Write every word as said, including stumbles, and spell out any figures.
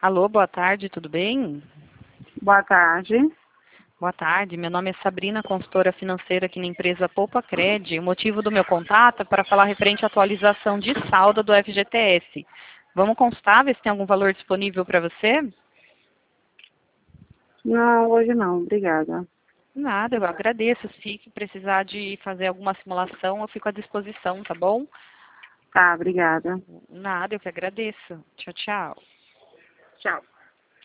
Alô, boa tarde, tudo bem? Boa tarde. Boa tarde, meu nome é Sabrina, consultora financeira aqui na empresa Poupa Cred. O motivo do meu contato é para falar referente à atualização de saldo do F G T S. Vamos constar, ver se tem algum valor disponível para você? Não, hoje não, obrigada. Nada, eu agradeço. Se precisar de fazer alguma simulação, eu fico à disposição, tá bom? Tá, obrigada. Nada, eu que agradeço. Tchau, tchau. Tchau.